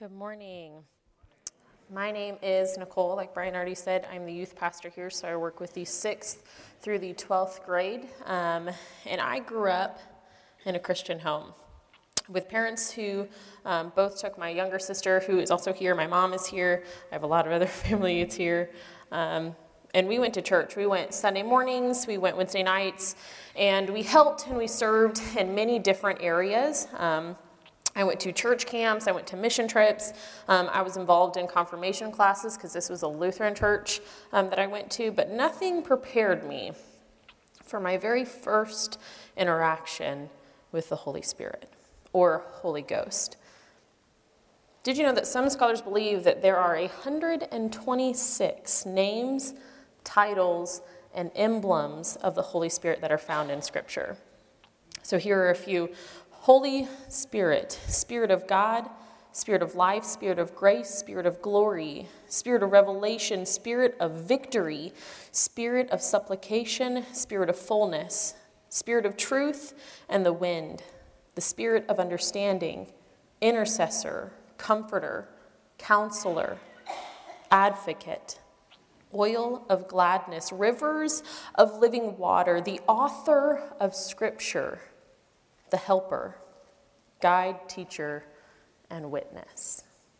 Good morning. My name is Nicole. Like Brian already said, I'm the youth pastor here, so I work with the 6th through the 12th grade. And I grew up in a Christian home with parents who both took my younger sister, who is also here. My mom is here. I have a lot of other family that's here. And we went to church. We went Sunday mornings, we went Wednesday nights, and we helped and we served in many different areas. I went to church camps, I went to mission trips, I was involved in confirmation classes because this was a Lutheran church that I went to, but nothing prepared me for my very first interaction with the Holy Spirit or Holy Ghost. Did you know that some scholars believe that there are 126 names, titles, and emblems of the Holy Spirit that are found in Scripture? So here are a few. Holy Spirit, Spirit of God, Spirit of life, Spirit of grace, Spirit of glory, Spirit of revelation, Spirit of victory, Spirit of supplication, Spirit of fullness, Spirit of truth, and the wind, the Spirit of understanding, intercessor, comforter, counselor, advocate, oil of gladness, rivers of living water, the author of Scripture, the helper, guide, teacher, and witness.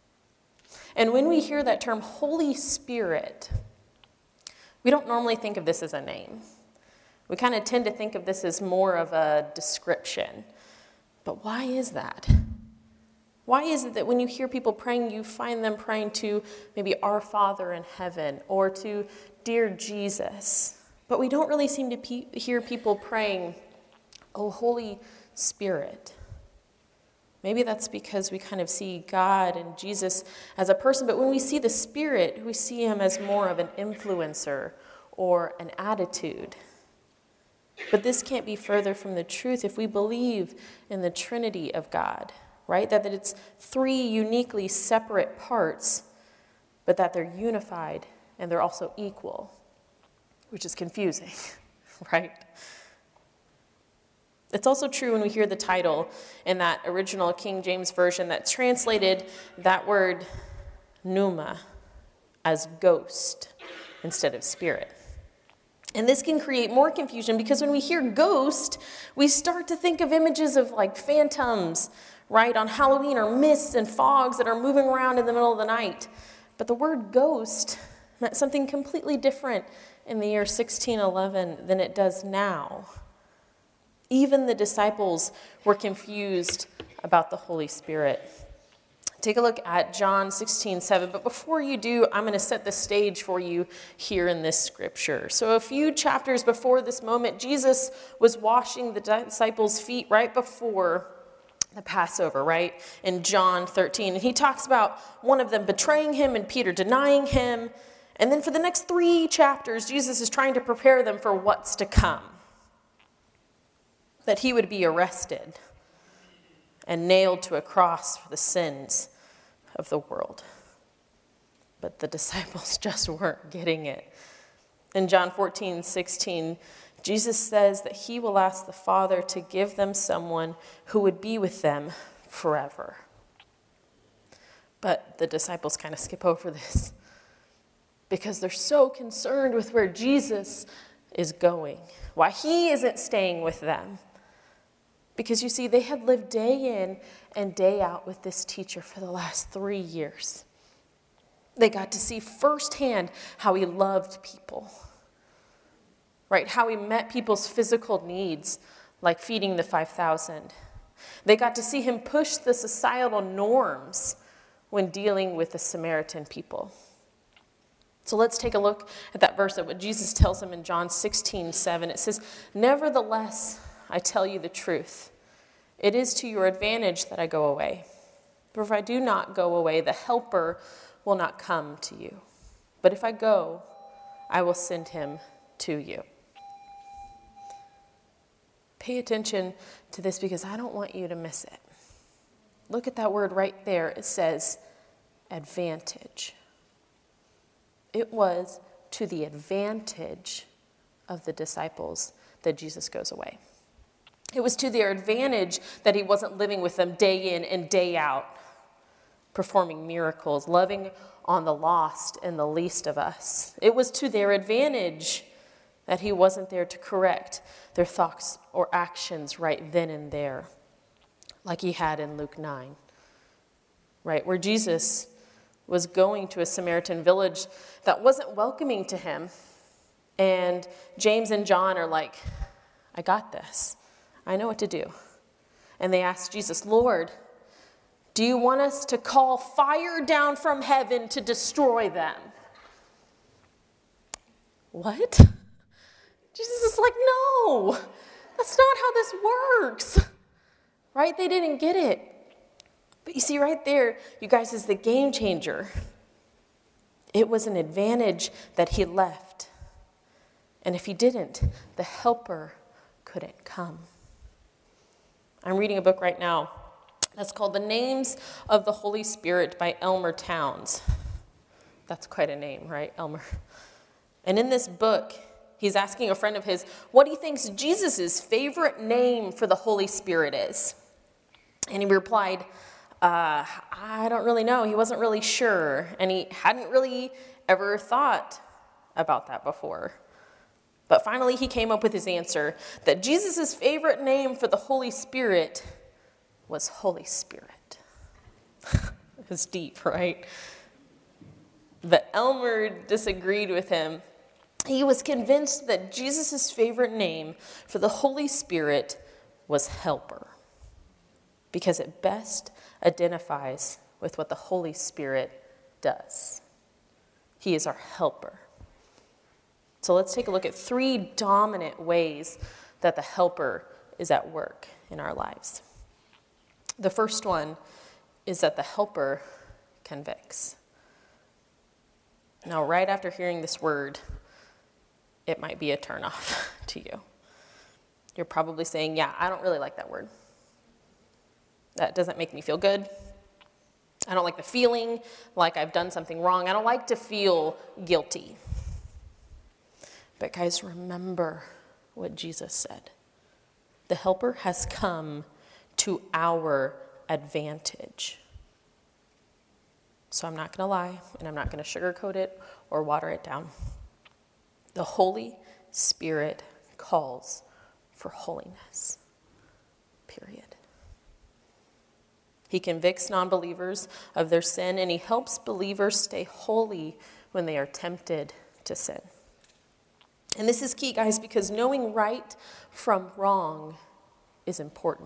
And when we hear that term Holy Spirit, we don't normally think of this as a name. We kind of tend to think of this as more of a description. But why is that? Why is it that when you hear people praying, you find them praying to maybe Our Father in heaven or to Dear Jesus? But we don't really seem to hear people praying, Oh, Holy Spirit. Maybe that's because we kind of see God and Jesus as a person, but when we see the Spirit, we see him as more of an influencer or an attitude. But this can't be further from the truth if we believe in the Trinity of God, right? That it's three uniquely separate parts, but that they're unified and they're also equal, which is confusing, right? It's also true when we hear the title in that original King James Version that translated that word pneuma as ghost instead of spirit. And this can create more confusion because when we hear ghost, we start to think of images of like phantoms, right, on Halloween, or mists and fogs that are moving around in the middle of the night. But the word ghost meant something completely different in the year 1611 than it does now. Even the disciples were confused about the Holy Spirit. Take a look at John 16:7. But before you do, I'm going to set the stage for you here in this scripture. So a few chapters before this moment, Jesus was washing the disciples' feet right before the Passover, right? In John 13. And he talks about one of them betraying him and Peter denying him. And then for the next 3 chapters, Jesus is trying to prepare them for what's to come. That he would be arrested and nailed to a cross for the sins of the world. But the disciples just weren't getting it. In John 14:16, Jesus says that he will ask the Father to give them someone who would be with them forever. But the disciples kind of skip over this because they're so concerned with where Jesus is going, why he isn't staying with them. Because you see, they had lived day in and day out with this teacher for the last 3 years. They got to see firsthand how he loved people, right? How he met people's physical needs, like feeding the 5,000. They got to see him push the societal norms when dealing with the Samaritan people. So let's take a look at that verse of what Jesus tells them in John 16:7. It says, "Nevertheless, I tell you the truth. It is to your advantage that I go away. For if I do not go away, the Helper will not come to you. But if I go, I will send him to you." Pay attention to this because I don't want you to miss it. Look at that word right there. It says advantage. It was to the advantage of the disciples that Jesus goes away. It was to their advantage that he wasn't living with them day in and day out. performing miracles, loving on the lost and the least of us. It was to their advantage that he wasn't there to correct their thoughts or actions right then and there, like he had in Luke 9, right? Where Jesus was going to a Samaritan village that wasn't welcoming to him. And James and John are like, I got this. I know what to do. And they asked Jesus, Lord, do you want us to call fire down from heaven to destroy them? What? Jesus is like, no, that's not how this works. Right? They didn't get it. But you see right there, you guys, is the game changer. It was an advantage that he left. And if he didn't, the helper couldn't come. I'm reading a book right now that's called The Names of the Holy Spirit by Elmer Towns. That's quite a name, right, Elmer? And in this book, he's asking a friend of his what he thinks Jesus' favorite name for the Holy Spirit is. And he replied, I don't really know. He wasn't really sure. And he hadn't really ever thought about that before. But finally, he came up with his answer that Jesus' favorite name for the Holy Spirit was Holy Spirit. It was deep, right? But Elmer disagreed with him. He was convinced that Jesus' favorite name for the Holy Spirit was Helper, because it best identifies with what the Holy Spirit does. He is our helper. So let's take a look at 3 dominant ways that the helper is at work in our lives. The first one is that the helper convicts. Now, right after hearing this word, it might be a turnoff to you. You're probably saying, yeah, I don't really like that word. That doesn't make me feel good. I don't like the feeling like I've done something wrong. I don't like to feel guilty. But guys, remember what Jesus said. The helper has come to our advantage. So I'm not going to lie, and I'm not going to sugarcoat it or water it down. The Holy Spirit calls for holiness. Period. He convicts non-believers of their sin, and he helps believers stay holy when they are tempted to sin. And this is key, guys, because knowing right from wrong is important.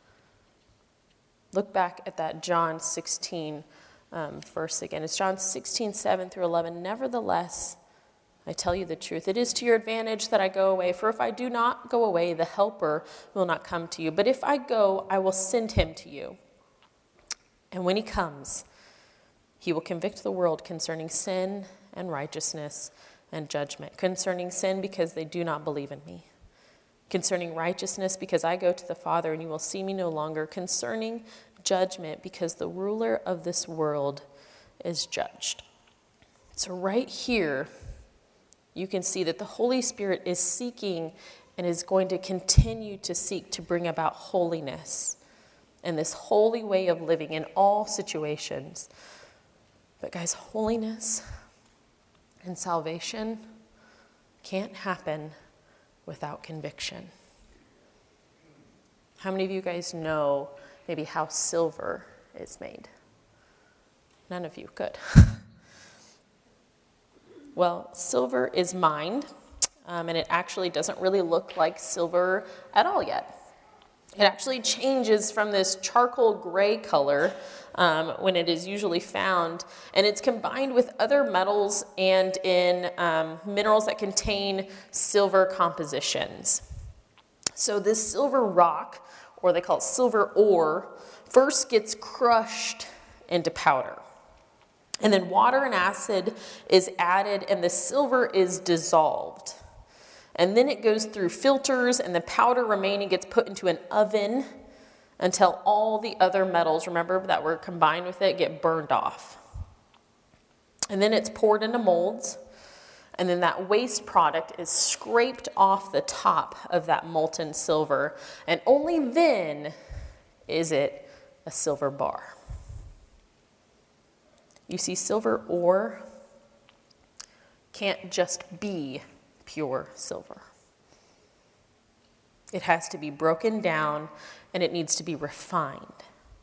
Look back at that John 16 verse again. It's John 16, 7 through 11. Nevertheless, I tell you the truth. It is to your advantage that I go away. For if I do not go away, the helper will not come to you. But if I go, I will send him to you. And when he comes, he will convict the world concerning sin and righteousness and judgment. Concerning sin, because they do not believe in me. Concerning righteousness, because I go to the Father and you will see me no longer. Concerning judgment, because the ruler of this world is judged. So right here, you can see that the Holy Spirit is seeking and is going to continue to seek to bring about holiness and this holy way of living in all situations. But guys, holiness and salvation can't happen without conviction. How many of you guys know maybe how silver is made? None of you. Good. Well, silver is mined, and it actually doesn't really look like silver at all yet. It actually changes from this charcoal gray color when it is usually found, and it's combined with other metals and in minerals that contain silver compositions. So this silver rock, or they call it silver ore, first gets crushed into powder. And then water and acid is added, and the silver is dissolved. And then it goes through filters, and the powder remaining gets put into an oven until all the other metals, remember, that were combined with it, get burned off. And then it's poured into molds, and then that waste product is scraped off the top of that molten silver, and only then is it a silver bar. You see, silver ore can't just be pure silver. It has to be broken down and it needs to be refined.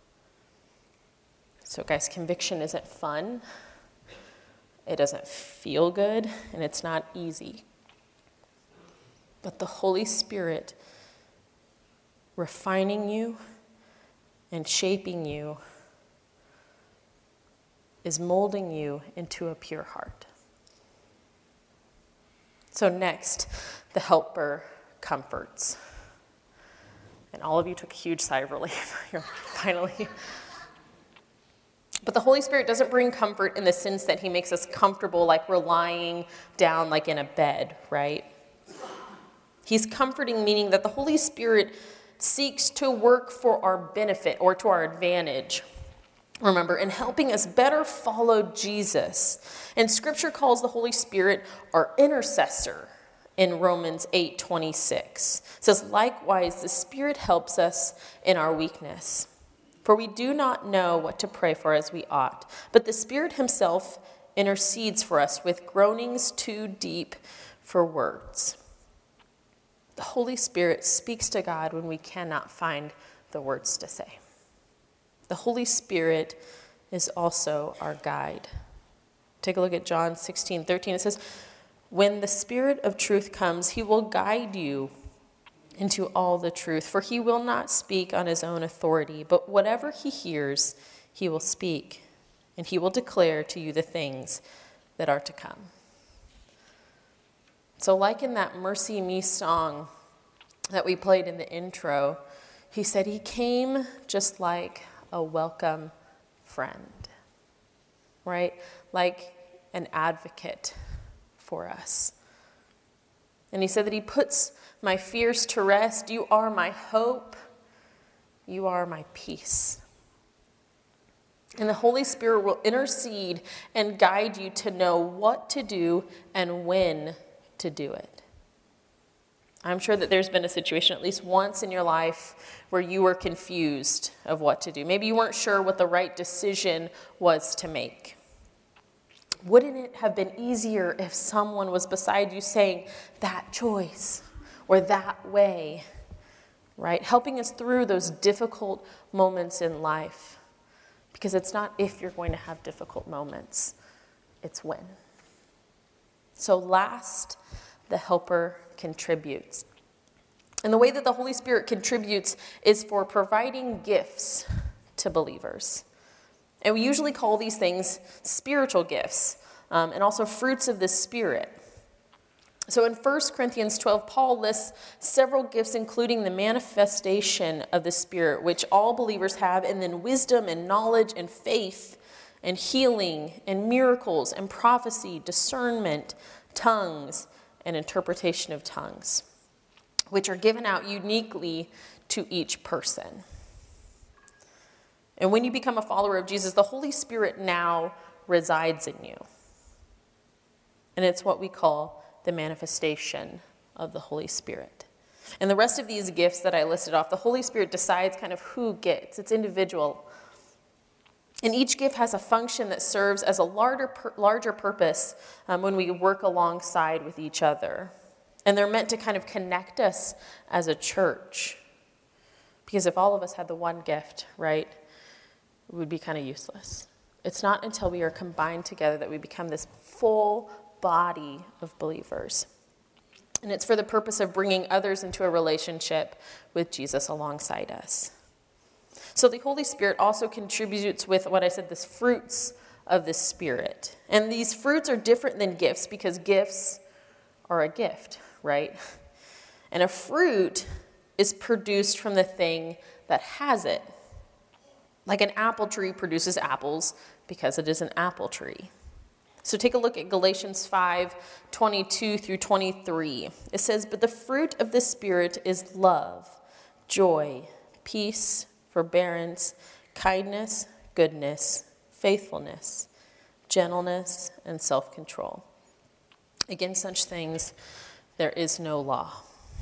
So guys, conviction isn't fun. It doesn't feel good, and it's not easy. But the Holy Spirit refining you and shaping you is molding you into a pure heart. So next, the helper comforts. And all of you took a huge sigh of relief. You're like, finally. But the Holy Spirit doesn't bring comfort in the sense that he makes us comfortable, like we're lying down like in a bed, right? He's comforting, meaning that the Holy Spirit seeks to work for our benefit or to our advantage. Remember, in helping us better follow Jesus. And Scripture calls the Holy Spirit our intercessor in Romans 8:26. It says, likewise, the Spirit helps us in our weakness. For we do not know what to pray for as we ought, but the Spirit himself intercedes for us with groanings too deep for words. The Holy Spirit speaks to God when we cannot find the words to say. The Holy Spirit is also our guide. Take a look at John 16:13. It says, when the Spirit of truth comes, he will guide you into all the truth, for he will not speak on his own authority, but whatever he hears, he will speak, and he will declare to you the things that are to come. So like in that Mercy Me song that we played in the intro, he said he came just like a welcome friend, right? Like an advocate for us. And he said that he puts my fears to rest. You are my hope. You are my peace. And the Holy Spirit will intercede and guide you to know what to do and when to do it. I'm sure that there's been a situation at least once in your life where you were confused of what to do. Maybe you weren't sure what the right decision was to make. Wouldn't it have been easier if someone was beside you saying that choice or that way, right? Helping us through those difficult moments in life. Because it's not if you're going to have difficult moments, it's when. So last, the helper contributes. And the way that the Holy Spirit contributes is for providing gifts to believers. And we usually call these things spiritual gifts and also fruits of the Spirit. So in 1 Corinthians 12, Paul lists several gifts, including the manifestation of the Spirit, which all believers have, and then wisdom and knowledge and faith and healing and miracles and prophecy, discernment, tongues, and interpretation of tongues, which are given out uniquely to each person. And when you become a follower of Jesus, the Holy Spirit now resides in you. And it's what we call the manifestation of the Holy Spirit. And the rest of these gifts that I listed off, the Holy Spirit decides kind of who gets. It's individual. And each gift has a function that serves as a larger purpose when we work alongside with each other. And they're meant to kind of connect us as a church. Because if all of us had the one gift, right, it would be kind of useless. It's not until we are combined together that we become this full body of believers. And it's for the purpose of bringing others into a relationship with Jesus alongside us. So the Holy Spirit also contributes with what I said, this fruits of the Spirit. And these fruits are different than gifts because gifts are a gift, right? And a fruit is produced from the thing that has it. Like an apple tree produces apples because it is an apple tree. So take a look at Galatians 5:22 through 23. It says, but the fruit of the Spirit is love, joy, peace, forbearance, kindness, goodness, faithfulness, gentleness, and self-control. Against such things, there is no law.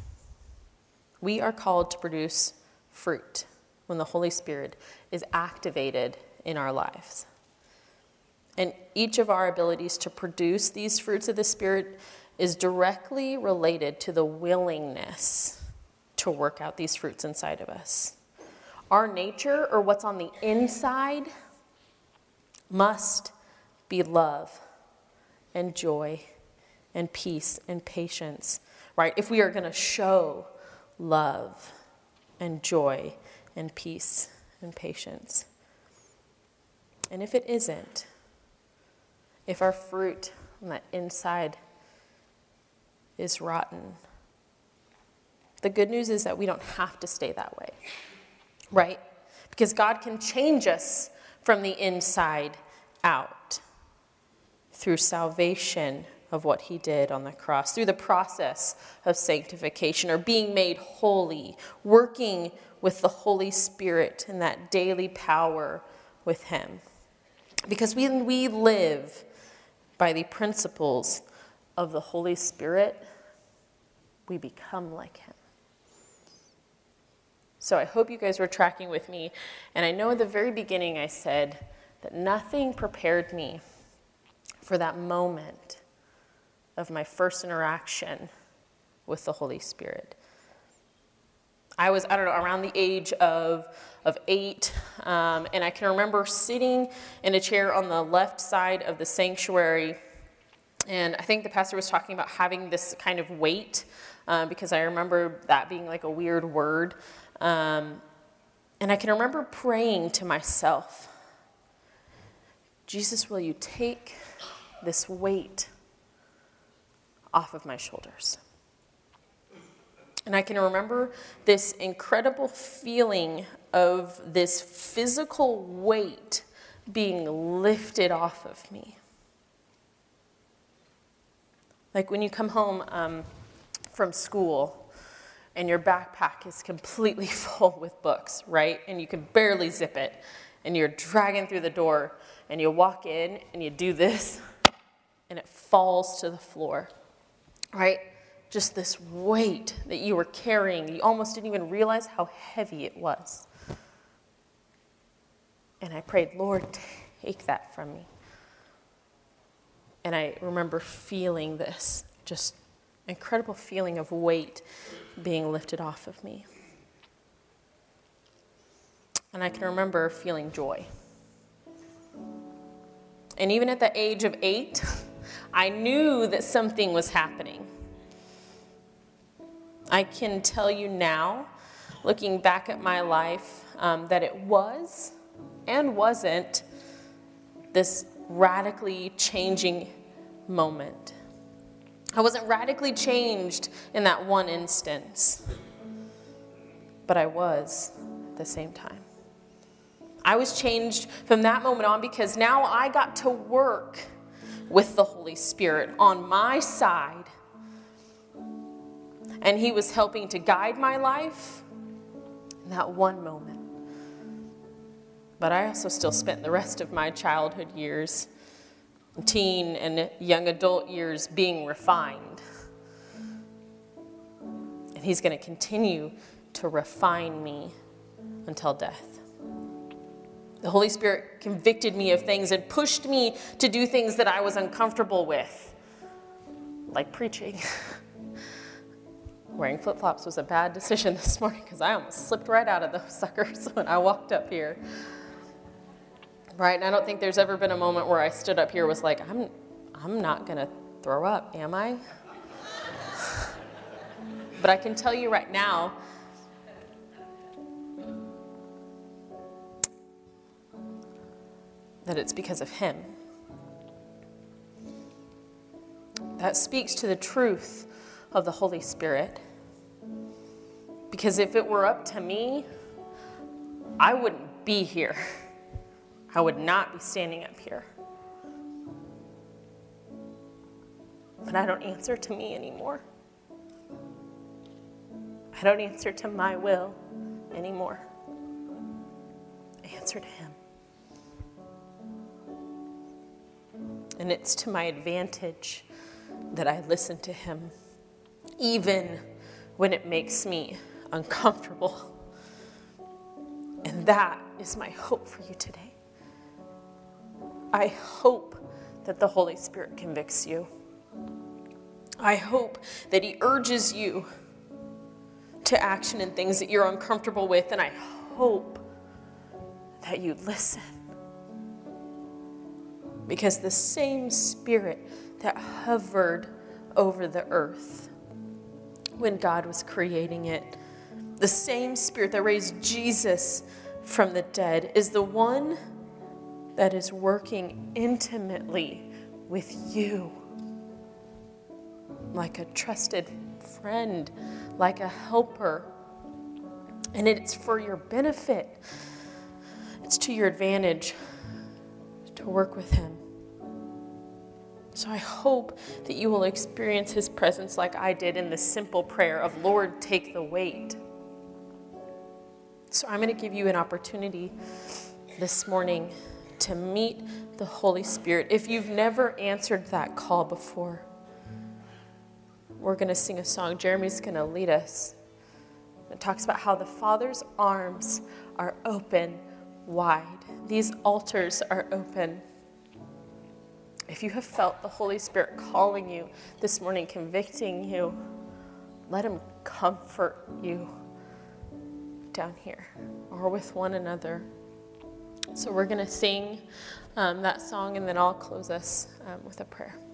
We are called to produce fruit when the Holy Spirit is activated in our lives. And each of our abilities to produce these fruits of the Spirit is directly related to the willingness to work out these fruits inside of us. Our nature, or what's on the inside, must be love and joy and peace and patience, right? If we are going to show love and joy and peace and patience. And if it isn't, if our fruit on the inside is rotten, the good news is that we don't have to stay that way, right? Because God can change us from the inside out through salvation of what he did on the cross, through the process of sanctification or being made holy, working with the Holy Spirit and that daily power with him. Because when we live by the principles of the Holy Spirit, we become like him. So I hope you guys were tracking with me. And I know at the very beginning I said that nothing prepared me for that moment of my first interaction with the Holy Spirit. I was, around the age of 8, and I can remember sitting in a chair on the left side of the sanctuary, and I think the pastor was talking about having this kind of weight, because I remember that being like a weird word, and I can remember praying to myself, Jesus, will you take this weight off of my shoulders? And I can remember this incredible feeling of this physical weight being lifted off of me. Like when you come home from school and your backpack is completely full with books, right? And you can barely zip it. And you're dragging through the door and you walk in and you do this and it falls to the floor, right? Just this weight that you were carrying. You almost didn't even realize how heavy it was. And I prayed, Lord, take that from me. And I remember feeling this just incredible feeling of weight being lifted off of me. And I can remember feeling joy. And even at the age of 8, I knew that something was happening. I can tell you now, looking back at my life, that it was and wasn't this radically changing moment. I wasn't radically changed in that one instance, but I was at the same time. I was changed from that moment on because now I got to work with the Holy Spirit on my side. And he was helping to guide my life in that one moment. But I also still spent the rest of my childhood years, teen and young adult years being refined. And he's going to continue to refine me until death. The Holy Spirit convicted me of things and pushed me to do things that I was uncomfortable with, like preaching. Wearing flip-flops was a bad decision this morning because I almost slipped right out of those suckers when I walked up here. Right, and I don't think there's ever been a moment where I stood up here and was like, I'm not going to throw up, am I? But I can tell you right now, that it's because of him. That speaks to the truth of the Holy Spirit. Because if it were up to me, I wouldn't be here. I would not be standing up here. But I don't answer to me anymore. I don't answer to my will anymore. I answer to him. And it's to my advantage that I listen to him, even when it makes me uncomfortable. And that is my hope for you today. I hope that the Holy Spirit convicts you. I hope that he urges you to action in things that you're uncomfortable with, and I hope that you listen. Because the same Spirit that hovered over the earth when God was creating it, the same Spirit that raised Jesus from the dead, is the one that is working intimately with you, like a trusted friend, like a helper. And it's for your benefit. It's to your advantage to work with him. So I hope that you will experience his presence like I did in the simple prayer of, Lord, take the weight. So I'm going to give you an opportunity this morning to meet the Holy Spirit. If you've never answered that call before, we're going to sing a song. Jeremy's going to lead us. It talks about how the Father's arms are open wide. These altars are open. If you have felt the Holy Spirit calling you this morning, convicting you, let him comfort you down here or with one another. So we're going to sing that song, and then I'll close us with a prayer.